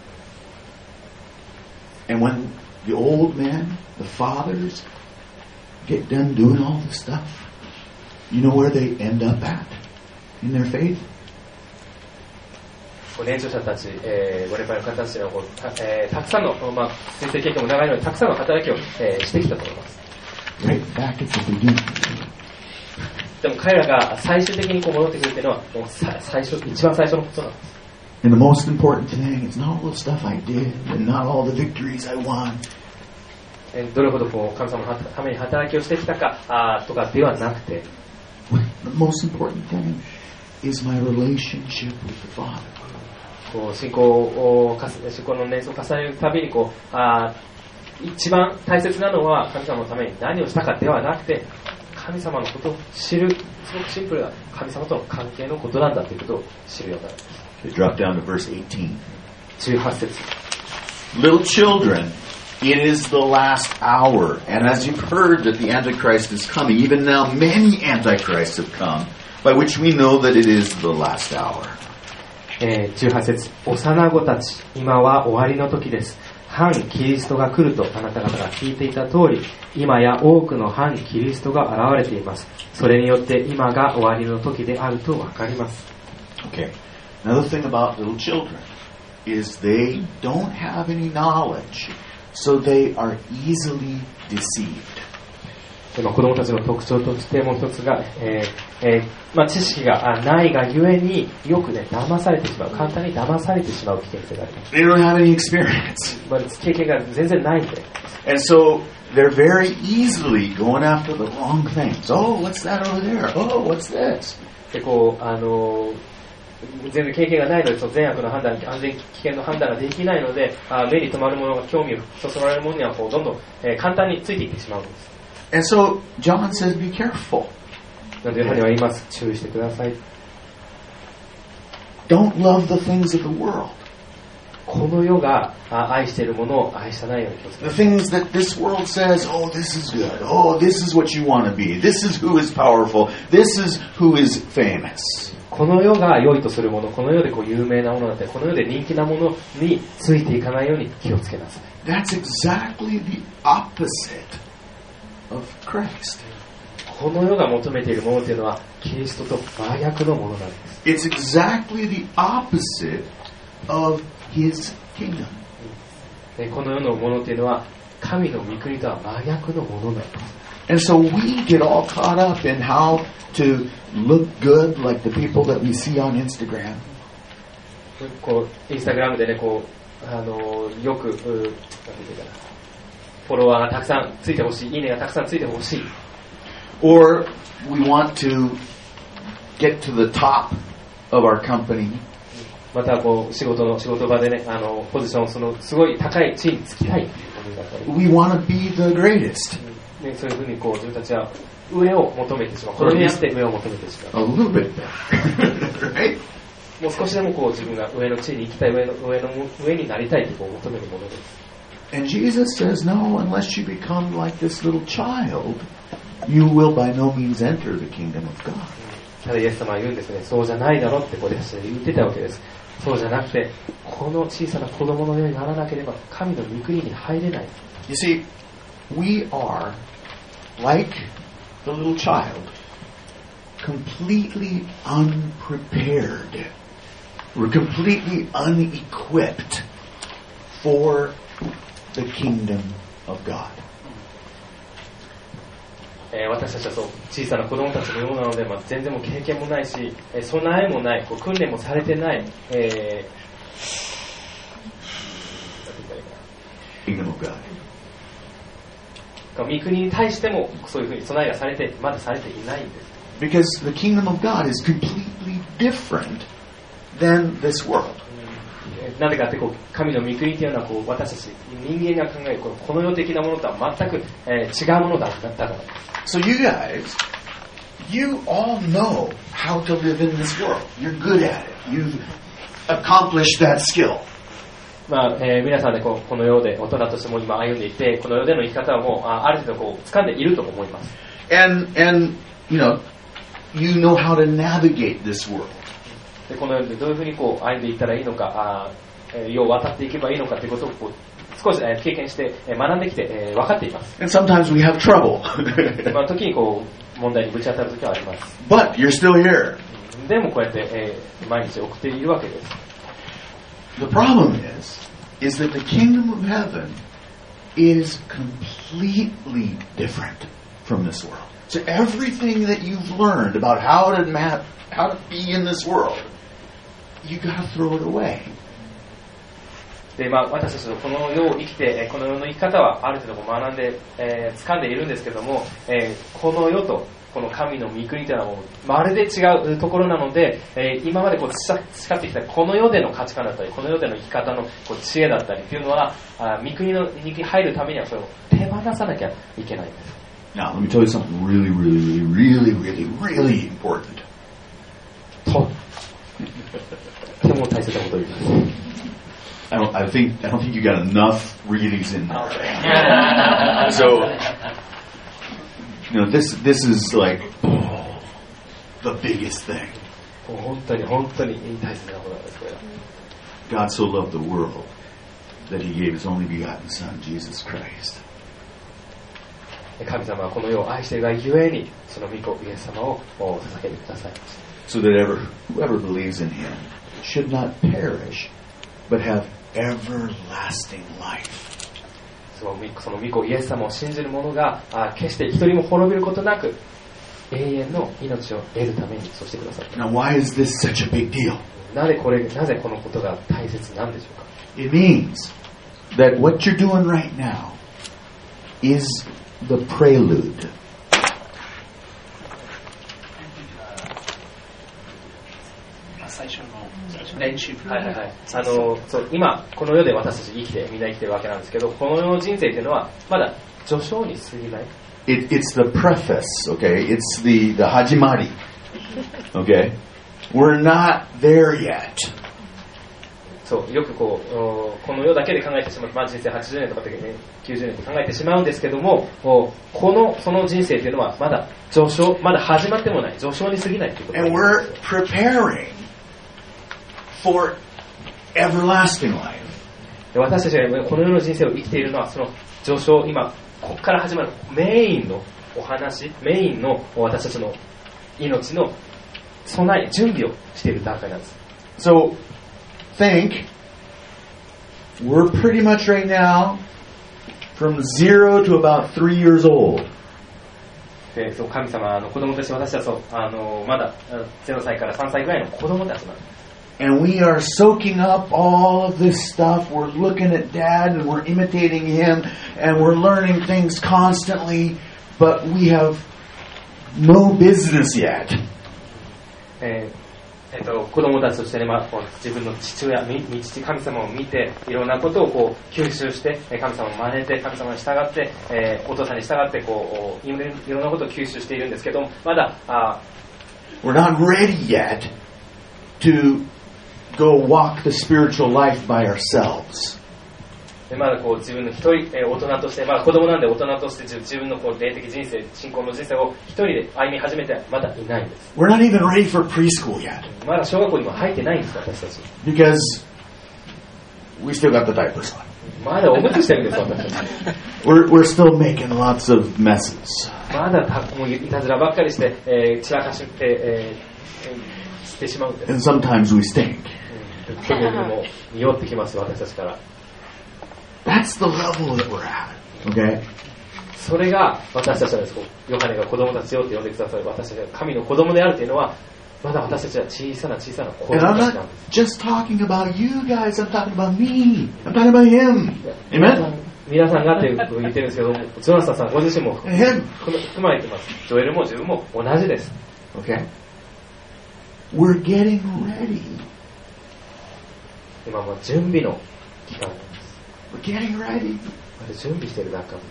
And when the old men, the fathers, get done doing all the stuff, you know where they end up at in their faith? 年長者たち、ご年配の方たちはたくさんの、先生経験も長いのでたくさんの働きを、してきたと思います。 Right back at the beginning. でも彼らが最終的にこう戻ってくるっていうのはもう一番最初のことなんです。 And the most important thing is not all the stuff I did and not all the victories I won. どれほどこう神様のために働きをしてきたかとかではなくて、 The most important thing is my relationship with the Father. こう信仰の年数を重ねるたびにこう一番大切なのは神様のために何をしたかではなくて、神様のことを知る、すごくシンプルな神様との関係のことなんだということを知るようになるんです。 Drop down to verse 18. 18節。 Little children, it is the last hour, and as you've heard that the Antichrist is coming, even now many Antichrists have come, by which we know that it is the last hour. 18節。幼子たち、今は終わりの時です。反キリストが来るとあなた方が聞いていた通り、今や多くの反キリストが現れています。それによって今が終わりの時であるとわかります。 Okay. Another thing about little children is they don't have any knowledge, so they are easily deceived. 子供たちの特徴としてもう一つが、知識がないがゆえによくね、騙されてしまう、簡単に騙されてしまう危険性があります。 They don't have any experience. 経験が全然ないんで。 And so they're very easily going after the wrong things. Oh, what's that over there? Oh, what's this? でこう全然経験がないので、その善悪の判断、安全危険の判断ができないので、目に留まるものが興味をそそられるものにはこうどんどん、簡単についていってしまうんです。 And so John says, be careful. なのでヨハネは言います。注意してください。 Don't love the things of the world. この世が愛しているものを愛さないように気をつけて。 The things that this world says, oh, this is good. Oh, this is what you want to be. This is who is powerful. This is who is famous. この世が良いとするもの、この世でこう有名なものだったり、この世で人気なものについていかないように気をつけなさい。 That's exactly the opposite of Christ. この世が求めているものというのはキリストと真逆のものなんです。 It's exactly the opposite of His kingdom. この世のものというのは神の御国とは真逆のものなんです。 And so we get all caught up in how to look good like the people that we see on Instagram. こうインスタグラムでね、こうよくなんていうかな、フォロワーがたくさんついてほしい、いいねがたくさんついてほしい。 Or we want to get to the top of our company. またこう仕事場でね、ポジションそのすごい高い地位につきたいという思いだったり。 We want to be the greatest. そういうふうにこう自分たちは上を求めてしまう。これにあって上を求めてしまう。 A little bit better, right? もう少しでもこう自分が上の地位に行きたい、上になりたいとこう求めるものです。 And Jesus says, no, unless you become like this little child, you will by no means enter the kingdom of God. ただイエス様は言うんですね。そうじゃないだろってこれ言ってたわけです。そうじゃなくて、この小さな子供のようにならなければ神の御国に入れない。 You see, we are like the little child, completely unprepared. We're completely unequipped for the kingdom of God. 私たちはそう小さな子供たちのようなので、全然もう経験もないし、備えもない、こう訓練もされてない、 Kingdom of God. 御国に対してもそういうふうに備えがされてまだされていないんです。 Because the kingdom of God is completely different than this world. なぜかってこう神の御国というのはこう私たち人間が考えるこの世的なものとは全く、違うものだったからです。 So you guys, you all know how to live in this world. You're good at it. You've accomplished that skill. 皆さんでこの世で大人としても今歩んでいて、この世での生き方はもうある程度こう掴んでいると思います。 And you know how to navigate this world. でこの世でどういうふうにこう歩んでいったらいいのか、世を渡っていけばいいのかということをこう少し経験して学んできて分かっています。 And sometimes we have trouble. 時にこう問題にぶち当たる時はあります。 But you're still here. でもこうやって、毎日送っているわけです。 The problem is that the kingdom of heaven is completely different from this world. So everything that you've learned about how to be in this world, you got to throw it away. で私たちのこの世を生きて、この世の生き方はある程度学んで、掴んでいるんですけれども、この世とこの神の御国というのはもうまるで違うところなので、今まで培ってきたこの世での価値観だったり、この世での生き方の知恵だったりというのは、御国に入るためにはそれを手放さなきゃいけないんです。 Now, let me tell you something really important. とても大切なことを言います。 I don't think you got enough readings in there. So, this is like the biggest thing. 本当に大切なことなんですこれは。 God so loved the world that He gave His only begotten Son, Jesus Christ. 神様はこの世を愛しているがゆえに、その御子イエス様を捧げてくださいました。 So that whoever believes in Him should not perish, but have everlasting life. その御子イエス様を信じる者が決して一人も滅びることなく永遠の命を得るためにそうしてください。 Now, why is this such a big deal? なぜこのことが大切なんでしょうか。 It means that what you're doing right now is the prelude. 最初の練習。 そう今この世で私たちみんな生きてるわけなんですけど、この世の人生というのはまだ序章に過ぎない。 It's the preface, okay? It's the hajimari, okay? We're not there yet. そうよくこの世だけで考えてしまう、人生80年とか90年と考えてしまうんですけども、その人生というのはまだ序章、まだ始まってもない、序章に過ぎないということです。 And we're preparing for everlasting life. 私たちがこの世の人生を生きているのはその序章、今ここから始まるメインのお話、メインの私たちの命の備え、準備をしている段階なんです。 So think we're pretty much right now from 0 to about 3 years old. でそう神様の子供たち、私たちはまだ0歳から3歳ぐらいの子供たちなんです。 And we are soaking up all of this stuff. We're looking at Dad and we're imitating him and we're learning things constantly, but we have no business yet. 子供たちとしてね、自分の父親、神様を見て、いろんなことを吸収して、神様を真似て、神様に従って、お父さんに従っていろんなことを吸収しているんですけども、まだ We're not ready yet to go walk the spiritual life by ourselves. まだ自分の一人、大人として、子供なんで大人として自分の霊的人生、信仰の人生を一人で歩み始めてまだいないんです。 We're not even ready for preschool yet. まだ小学校にも入ってないんです、私たち。 Because we still got the diapers on. まだおむつしてるんです、私たち。 We're still making lots of messes. まだもういたずらばっかりして、散らかして、してしまうんです。 And sometimes we stink. 時々も匂ってきます、私たちから。 That's the level that we're at. Okay? それが私たちなんです。ヨハネが子供たちよって呼んでくださる私たちが神の子供であるというのは、まだ私たちは小さな子供たち And I'm なん not です。 just talking about you guys, I'm talking about me. I'm talking about him. Amen? 皆さんがって言ってるんですけども、ジョナサンさんご自身も Him. 含まれてます。ジョエルも自分も同じです。 Okay? We're getting ready. 今も準備の期間なんです。 We're getting ready. まだ準備している段階なんです。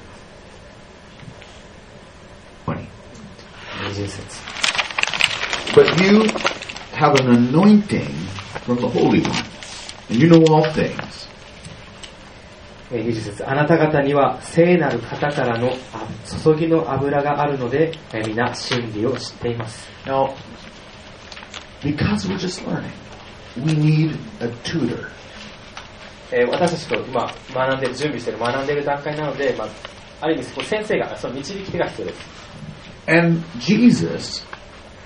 20節。 But you have an anointing from the Holy One, and you know all things. 20節。あなた方には聖なる方からの注ぎの油があるので、皆真理を知っています。 Now, because we're just learning, we need a tutor. 私たちと今準備している学んでいる段階なので、ある意味先生がその導き手が必要です。 And Jesus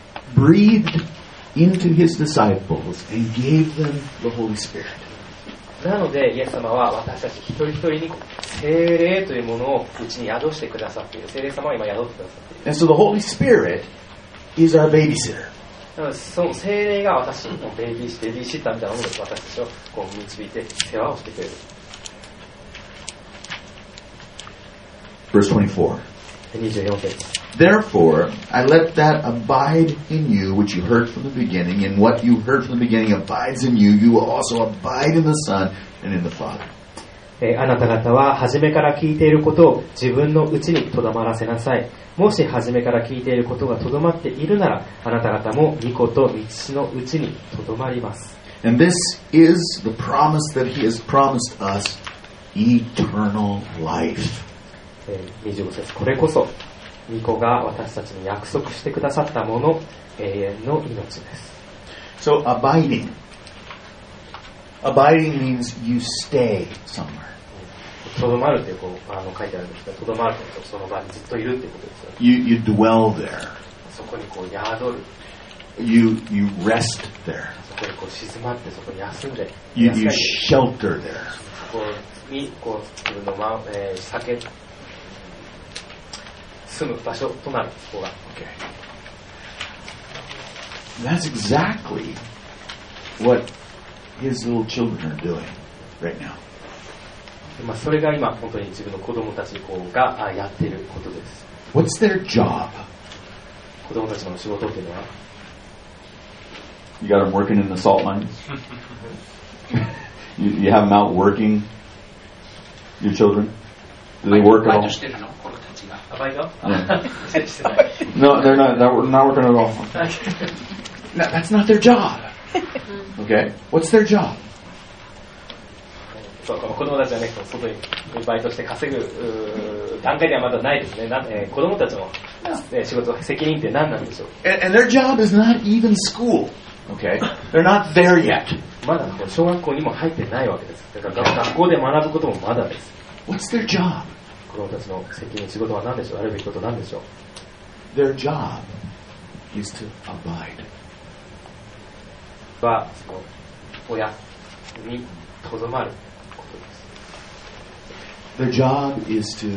breathed into his disciples and gave them the Holy Spirit. なのでイエス様は私たち一人一人に聖霊というものをうちに宿してくださっている。聖霊様は今宿ってくださっている。 And so the Holy Spirit is our babysitter. なのでその聖霊が私のベビーシッターみたいなもので私たちをこう導いて世話をしてくれる。 Verse 24. 24節。 Therefore, I let that abide in you which you heard from the beginning, and what you heard from the beginning abides in you. You will also abide in the Son and in the Father. あなた方は初めから聞いていることを自分のうちにとどまらせなさい。もし初めから聞いていることがとどまっているなら、あなた方も御子と道のうちにとどまります。 And this is the promise that He has promised us, eternal life. 25節。これこそ御子が私たちに約束してくださったもの、永遠の命です。 So abiding. Abiding means you stay somewhere. とどまるという書いてあるんですが、とどまるというとその場にずっといるということですよね。 You dwell there. そこにこう宿る。 You rest there. そこにこう静まってそこに休んで。 You shelter there. そこにこう自分の住む場所となる。ここが。 Okay. That's exactly what His little children are doing right now. それが今本当に自分の子供たちがやっていることです。 What's their job? 子供たちの仕事っていうのは You got them working in the salt mines? you have them out working? Your children? Do they work at all? バイト? No, they're not working at all. No, that's not their job. Okay? What's their job? そう子供たちはね、外にバイトして稼ぐ段階ではまだないですね。子供たちの仕事、責任って何なんでしょう? And their job is not even school. Okay? They're not there yet. まだ小学校にも入ってないわけです。だから学校で学ぶこともまだです。 What's their job? 子供たちの責任、仕事は何でしょう? あるべきことは何でしょう? Their job is to abide. はその親にとどまることです。 Their job is to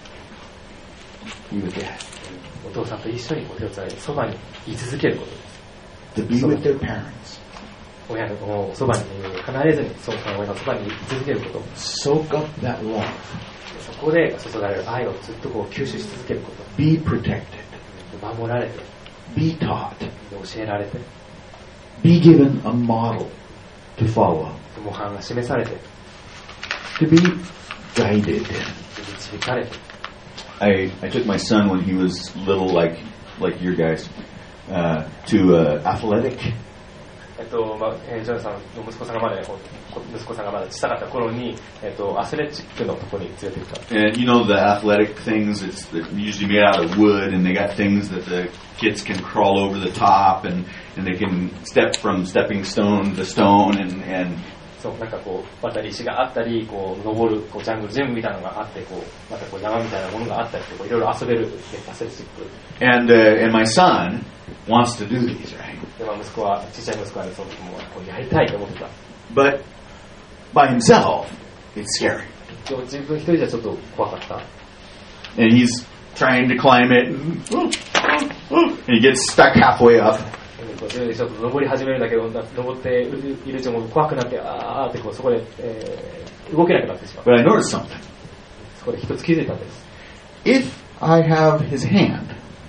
be with Dad. お父さんと一緒に手をつないでそばに居続けることです。 To be with their parents. 親のそばに離れずに親のそばに居続けること。 Soak up that love. そこで注がれる愛をずっと吸収し続けること。 Be protected. 守られて。 Be taught. 教えられて。 Be given a model to follow. 模範が示されて。 To be guided. 導かれて。 I took my son when he was little, like your guys, to athletic. ジョンさんの息子さんがまだ小さかった頃に、アスレチックのところに連れて行った。 And you know the athletic things, it's usually made out of wood, and they got things that the kids can crawl over the top, and they can step from stepping stone to stone, and そうなんか渡り石があったり、登るジャングルジムみたいなのがあって、また山みたいなものがあったりして、いろいろ遊べるアスレチック。 And my son wants to do these, right? でちっちゃい息子はその時もやりたいと思ってた。 But by himself, it's scary. 自分一人じゃちょっと怖かった。 And he's trying to climb it, and he gets stuck halfway up. ちょっと登り始めるんだけど、登っているうちも怖くなって、ってそこで、動けなくなってしまう。 But I noticed something. そこで一つ気づいたんです。 If I have his hand,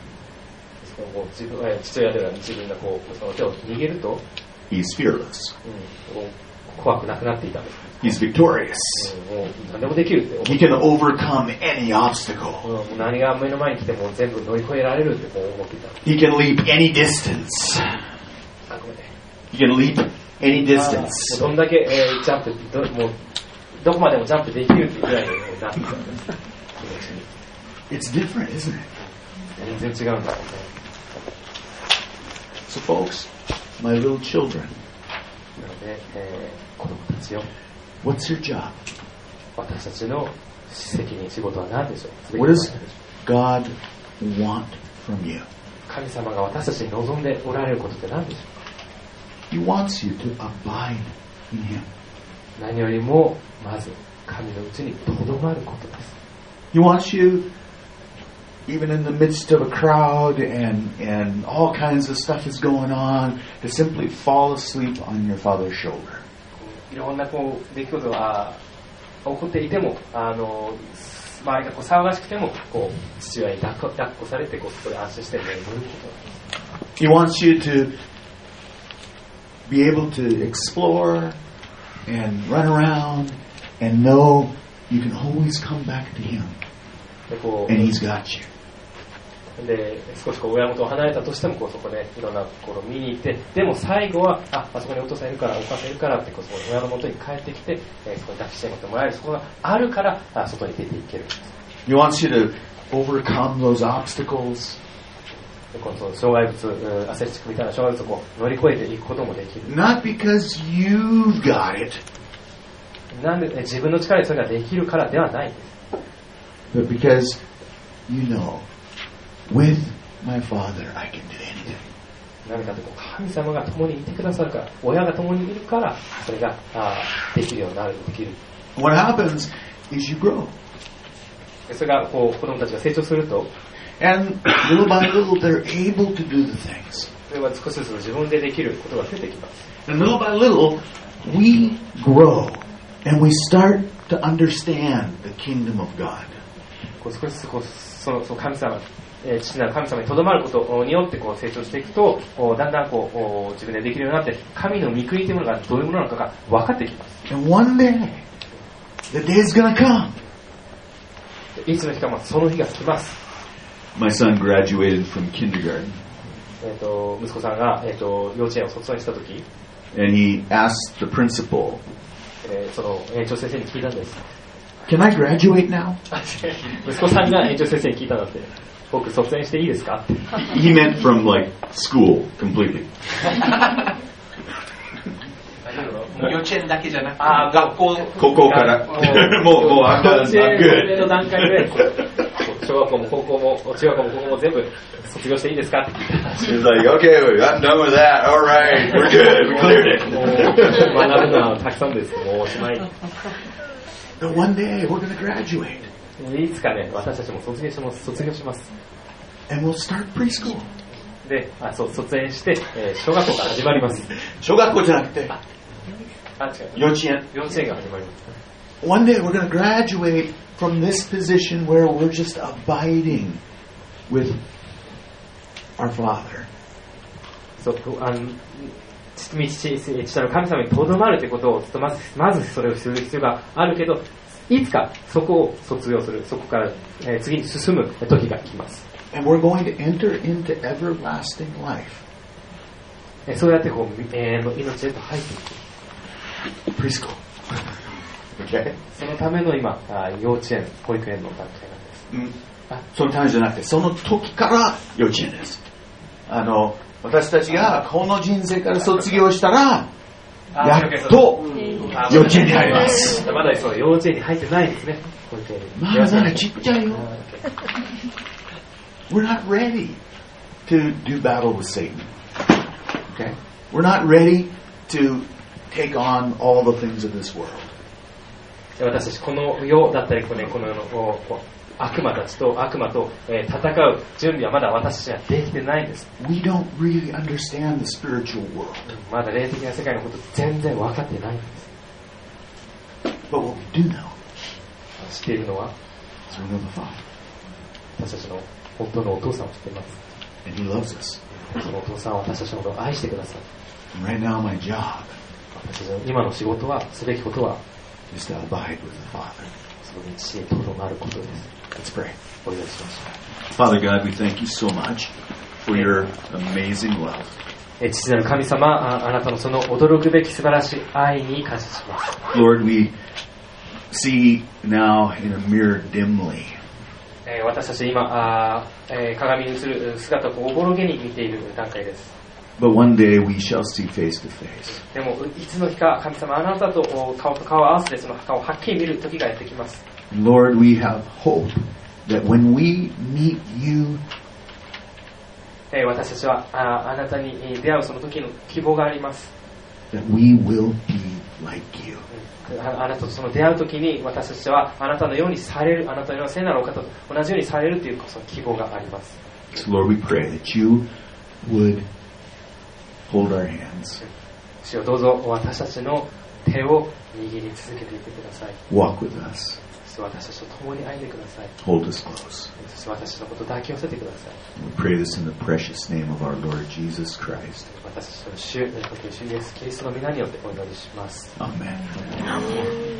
父親では自分がその手を握ると、 he's fearless. 怖くなくなっていたんです。 He's victorious. もう何でもできるって。 He can overcome any obstacle. 何が目の前に来ても全部乗り越えられるって思っていた。 He can leap any distance. He can leap any distance. どんだけジャンプもうどこまでもジャンプできるっていうぐらいになっていたんです。 It's different, isn't it? 全然違うんだよね。 So, folks, my little children. なので、子供たちよ。 What's your job? 私たちの責任、仕事は何でしょう? What does God want from you? 神様が私たちに望んでおられることって何でしょうか? He wants you to abide in Him. 何よりもまず神のうちにとどまることです。 He wants you, even in the midst of a crowd and all kinds of stuff is going on, to simply fall asleep on your father's shoulder. いろんなこう出来事が起こっていても、周りがこう騒がしくても、こう父親に抱っこされてこうそこで安心して眠ること。 He wants you to be able to explore and run around and know you can always come back to him. でこう And he's got you. で少しこう親元を離れたとしてもこうそこでいろんなところを見に行って、でも最後はあそこにお父さんいるからお母さんいるからってこうその親の元に帰ってきて、そこに抱きしめてもらえるそこがあるから外に出ていける。 He wants you to overcome those obstacles. でこの障害物、アスレチックみたいな障害物をこう乗り越えていくこともできる。 Not because you've got it, なんで自分の力でそれができるからではないんです。 but because you know, with my Father I can do anything. 何かというと神様が共にいてくださるから、親が共にいるからそれができるようになる、できる。 What happens is you grow. それがこう子供たちが成長すると、 And little by little they're able to do the things. それは少しずつ自分でできることが増えてきます。 And little by little we grow and we start to understand the kingdom of God. こう少しずつこうその神様、父なる神様にとどまることによってこう成長していくと、だんだんこう自分でできるようになって、神の御国というものがどういうものなのかが分かってきます。 And one day, the day's gonna come. いつの日かその日が来ます。 My son graduated from kindergarten. 息子さんが、幼稚園を卒業したとき、 And he asked the principal, その園長先生に聞いたんです。 Can I graduate now? 息子さんが園長先生に聞いたんだって、僕卒園していいですか？ He meant from like school completely. 幼稚園だけじゃなくて、 学校、 高校からもうI'm 幼稚園 good. の段階で小学校も高校も中学校も高校も全部卒業していいですかって聞いた。 He's like, okay, I'm done with that. All right, we're good. We cleared it. 学ぶのはたくさんです。もうおしまい。 But one day we're going to graduate いつかね、私たちも卒業します。 and we'll start preschool. で、卒園して、小学校から始まります。 小学校じゃなくて違う。 幼稚園。 幼稚園が始まります。 One day we're going to graduate from this position where we're just abiding with our Father. そう父なる神様にとどまるということをまずそれをする必要があるけど、いつかそこを卒業する、そこから、次に進む時が来ます。 And we're going to enter into everlasting life. そうやってこう、命へと入っていく。 Preschool. Okay? そのための今、幼稚園、保育園の段階なんです。 そのためじゃなくて、その時から幼稚園です。私たちがこの人生から卒業したら、やっと幼稚園に入ります。 まだそう幼稚園に入ってないですね。保育園に。 まだちっちゃいよ。We're not ready to do battle with Satan. Okay? We're not ready to take on all the things of this world. 私たちこの世だったりこの世の悪魔と、戦う準備はまだ私たちにはできてないんです。 We don't really understand the spiritual world. まだ霊的な世界のこと全然分かってないんです。 But what we do know 知っているのは is we know the Father. 私たちの本当のお父さんを知っています。 And He loves us. そのお父さんは私たちのことを愛してください。 And right now my job 私たちの今の仕事は、すべきことは is to abide with the Father. その道へとどまることです。 Let's pray. お祈りしましょ Father God, we thank you so much for your amazing love. う。父なる神様、あなたのその驚くべき素晴らしい愛に感謝します。 Lord, we see now in a mirror dimly. 私たち今、鏡に映る姿をおぼろげに見ている段階です。 But one day we shall see face to face. でもいつの日か神様あなたと顔と顔を合わせてその顔をはっきり見る時がやってきます。 Lord, we have hope that when we meet you, 私たちはあなたに出会うその時の希望があります。 that we will be like you. あなたとその出会うときに私たちはあなたのようにされる、あなたのような聖なるお方と同じようにされるというその希望があります。 So Lord, we pray that you would hold our hands, 主よどうぞ私たちの手を握り続けていてください。 walk with us, そして私たちと共に歩んでください。 hold us close. そして私たちのことを抱き寄せてください。 We pray this in the precious name of our Lord Jesus Christ. 私たちの主イエス・キリストの皆によってお祈りします。 Amen.